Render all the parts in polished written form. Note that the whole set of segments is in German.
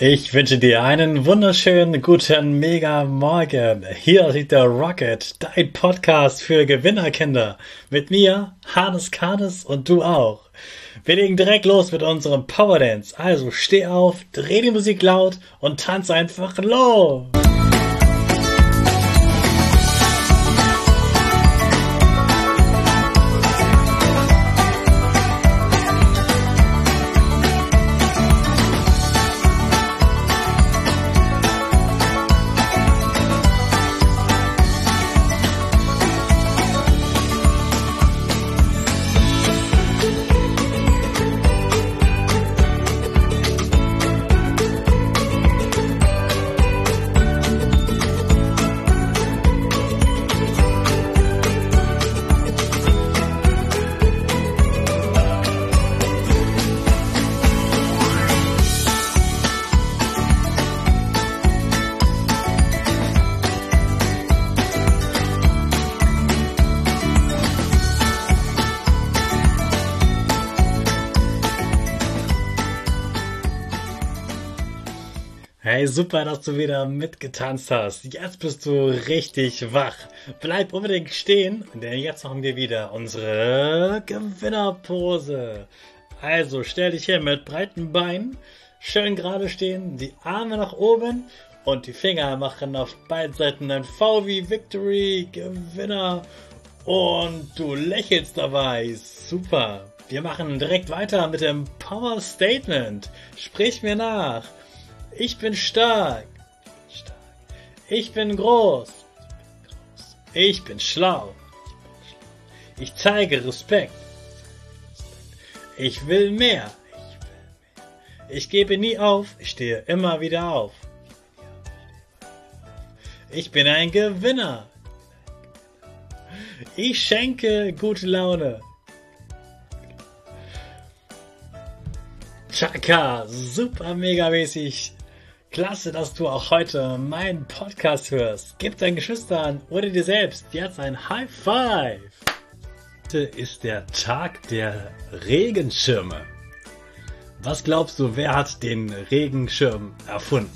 Ich wünsche dir einen wunderschönen guten Mega Morgen. Hier sieht der Rocket, dein Podcast für Gewinnerkinder. Mit mir, Hannes Karnes und du auch. Wir legen direkt los mit unserem Power Dance. Also steh auf, dreh die Musik laut und tanz einfach los. Hey, super, dass du wieder mitgetanzt hast. Jetzt bist du richtig wach. Bleib unbedingt stehen, denn jetzt machen wir wieder unsere Gewinnerpose. Also stell dich hier mit breiten Beinen, schön gerade stehen, die Arme nach oben und die Finger machen auf beiden Seiten ein V wie Victory, Gewinner, und du lächelst dabei. Super. Wir machen direkt weiter mit dem Power Statement. Sprich mir nach. Ich bin stark. Ich bin groß. Ich bin schlau. Ich zeige Respekt. Ich will mehr. Ich gebe nie auf. Ich stehe immer wieder auf. Ich bin ein Gewinner. Ich schenke gute Laune. Chaka, super mega mäßig. Klasse, dass du auch heute meinen Podcast hörst. Gib deinen Geschwistern oder dir selbst jetzt ein High Five. Heute ist der Tag der Regenschirme. Was glaubst du, wer hat den Regenschirm erfunden?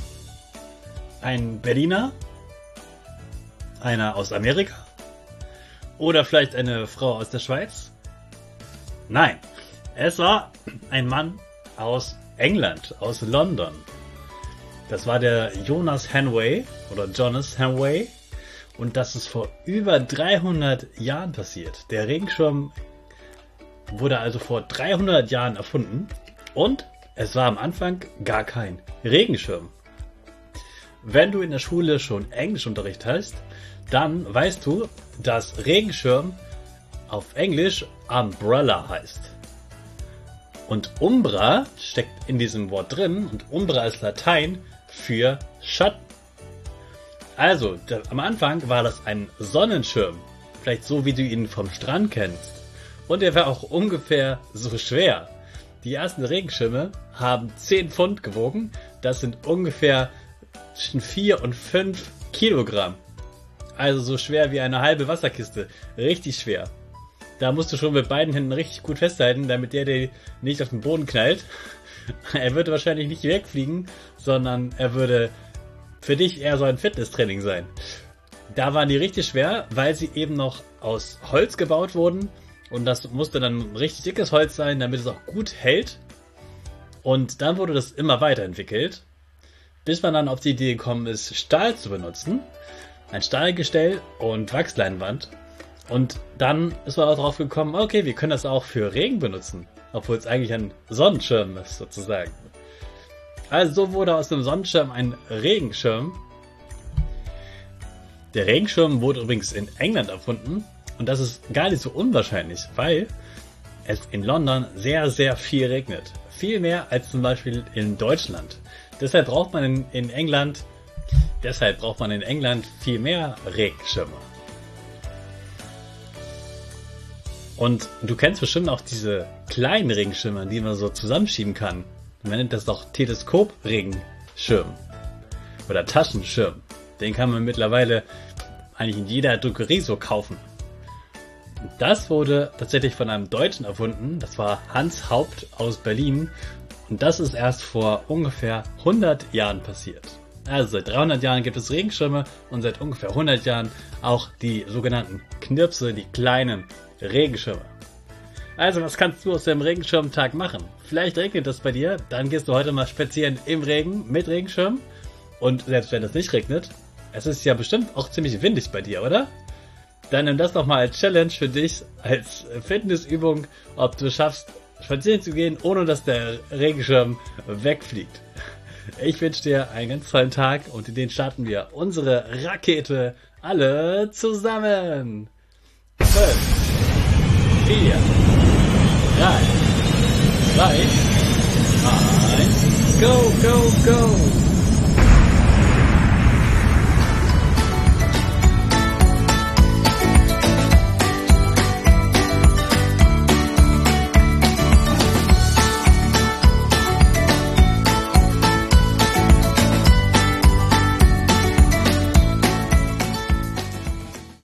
Ein Berliner? Einer aus Amerika? Oder vielleicht eine Frau aus der Schweiz? Nein, es war ein Mann aus England, aus London. Das war der Jonas Hanway oder Jonas Hanway, und das ist vor über 300 Jahren passiert. Der Regenschirm wurde also vor 300 Jahren erfunden und es war am Anfang gar kein Regenschirm. Wenn du in der Schule schon Englischunterricht hast, dann weißt du, dass Regenschirm auf Englisch Umbrella heißt. Und Umbra steckt in diesem Wort drin und Umbra ist Latein für Schatten. Also, am Anfang war das ein Sonnenschirm, vielleicht so wie du ihn vom Strand kennst. Und er war auch ungefähr so schwer. Die ersten Regenschirme haben 10 Pfund gewogen, das sind ungefähr zwischen 4 und 5 Kilogramm. Also so schwer wie eine halbe Wasserkiste, richtig schwer. Da musst du schon mit beiden Händen richtig gut festhalten, damit der dir nicht auf den Boden knallt. Er würde wahrscheinlich nicht wegfliegen, sondern er würde für dich eher so ein Fitnesstraining sein. Da waren die richtig schwer, weil sie eben noch aus Holz gebaut wurden. Und das musste dann richtig dickes Holz sein, damit es auch gut hält. Und dann wurde das immer weiterentwickelt, bis man dann auf die Idee gekommen ist, Stahl zu benutzen. Ein Stahlgestell und Wachsleinwand. Und dann ist man auch drauf gekommen, okay, wir können das auch für Regen benutzen. Obwohl es eigentlich ein Sonnenschirm ist, sozusagen. Also so wurde aus dem Sonnenschirm ein Regenschirm. Der Regenschirm wurde übrigens in England erfunden. Und das ist gar nicht so unwahrscheinlich, weil es in London sehr, sehr viel regnet. Viel mehr als zum Beispiel in Deutschland. Deshalb braucht man in England viel mehr Regenschirme. Und du kennst bestimmt auch diese kleinen Regenschirme, die man so zusammenschieben kann. Man nennt das doch Teleskop-Regenschirm oder Taschenschirm. Den kann man mittlerweile eigentlich in jeder Drogerie so kaufen. Das wurde tatsächlich von einem Deutschen erfunden. Das war Hans Haupt aus Berlin. Und das ist erst vor ungefähr 100 Jahren passiert. Also seit 300 Jahren gibt es Regenschirme und seit ungefähr 100 Jahren auch die sogenannten Knirpse, die kleinen Regenschirme. Also was kannst du aus dem Regenschirmtag machen? Vielleicht regnet es bei dir, dann gehst du heute mal spazieren im Regen mit Regenschirm. Und selbst wenn es nicht regnet, es ist ja bestimmt auch ziemlich windig bei dir, oder? Dann nimm das doch mal als Challenge für dich, als Fitnessübung, ob du schaffst, spazieren zu gehen, ohne dass der Regenschirm wegfliegt. Ich wünsche dir einen ganz tollen Tag und in den starten wir unsere Rakete alle zusammen. 5, 4, 3, 2, 1, go, go, go!